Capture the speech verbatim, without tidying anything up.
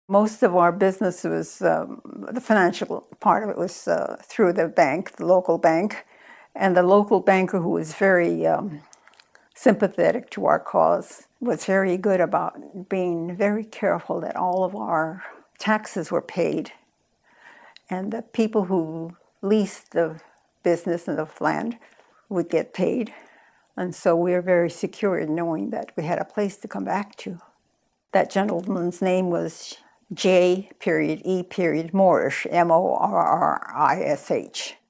Most of our business was, um, the financial part of it was uh, through the bank, the local bank, and the local banker, who was very um, sympathetic to our cause, was very good about being very careful that all of our taxes were paid, and the people who leased the business and the land would get paid. And so we were very secure in knowing that we had a place to come back to. That gentleman's name was J. period E. period Morrish, M O R R I S H.